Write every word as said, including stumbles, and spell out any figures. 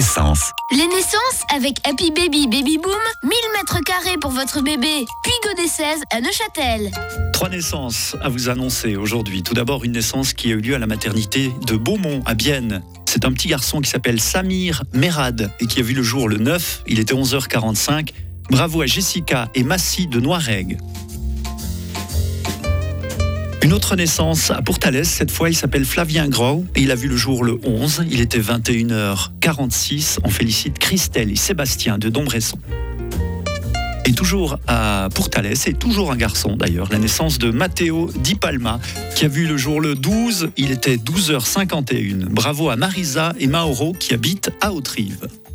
naissances. Les naissances avec Happy Baby Baby Boom, mille mètres carrés pour votre bébé, puis Godet seize à Neuchâtel. Trois naissances à vous annoncer aujourd'hui. Tout d'abord, une naissance qui a eu lieu à la maternité de Beaumont, à Bienne. C'est un petit garçon qui s'appelle Samir Merad et qui a vu le jour le neuf. Il était onze heures quarante-cinq. Bravo à Jessica et Massy de Noiregue. Une autre naissance à Pourtalès, cette fois il s'appelle Flavien Grau et il a vu le jour le onze, il était vingt et une heures quarante-six. On félicite Christelle et Sébastien de Dombresson. Et toujours à Pourtalès, et toujours un garçon d'ailleurs, la naissance de Matteo Di Palma qui a vu le jour le douze, il était douze heures cinquante et une. Bravo à Marisa et Mauro qui habitent à Autrive.